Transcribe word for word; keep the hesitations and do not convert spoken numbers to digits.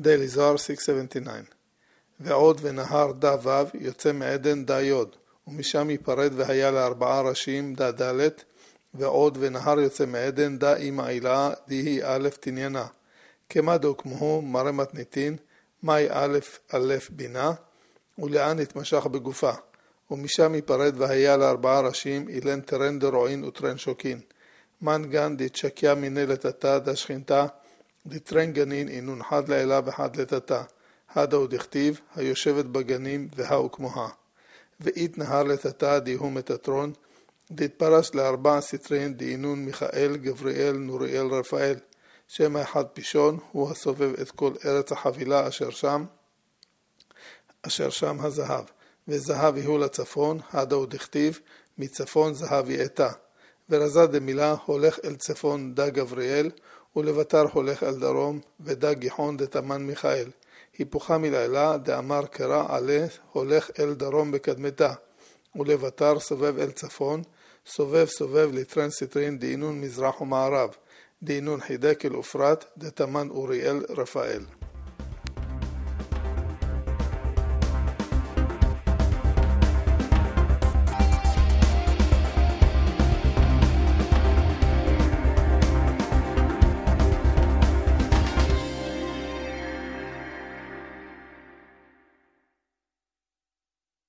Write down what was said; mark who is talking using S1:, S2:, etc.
S1: Daily Zohar six seventy-nine. ועוד ונהר דה וו יוצא מעדן דה יוד, ומשם ייפרד והיה לארבעה ראשים דה דלת, ועוד ונהר יוצא מעדן דה עם העילה דיהי א' תניינה. כמה דוקמו מראה מתניתין, מאי א' א' בינה, ולאן התמשך בגופה. ומשם ייפרד והיה לארבעה ראשים אילן טרן דרועין וטרן שוקין. מנגן דתשקיה מיני לטטה דה שכינתה, דטרן גנין אינון חד לעילה וחד לטטה. הדה הוא דכתיב, היושבת בגנים והאו כמוה. ואית נהר לטטה דיהו מטטרון, דתפרש לארבע סטרין דאינון מיכאל, גבריאל, נוריאל, רפאל. שם האחד פישון הוא הסובב את כל ארץ החבילה אשר שם, אשר שם הזהב. וזהב יהוא לצפון, הדה הוא דכתיב, מצפון זהב יאתה. ורזה דמילה הולך אל צפון דה גבריאל, ולבטר הולך אל דרום, ודה גיחון דתמן מיכאל. היפוכה מלילה דאמר קרא עלה הולך אל דרום בקדמתה, ולבטר סובב אל צפון, סובב סובב לטרן סטרין דאינון מזרח ומערב, דאינון חידק אל אופרת דתמן אוריאל רפאל.